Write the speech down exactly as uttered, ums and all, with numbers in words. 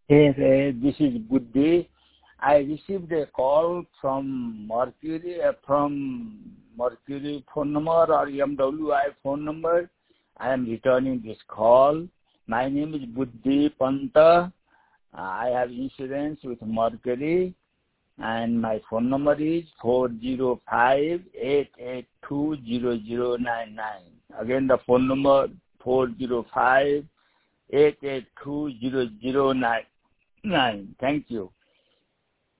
Hey, hey, this is Buddhi. I received a call from Mercury, uh, from Mercury phone number or M W I phone number. I am returning this call. My name is Buddhi Panta. I have insurance with Mercury, and my phone number is four zero five, eight eight two, zero zero nine nine. Again, the phone number four zero five, eight eight two, zero zero nine nine. Thank you.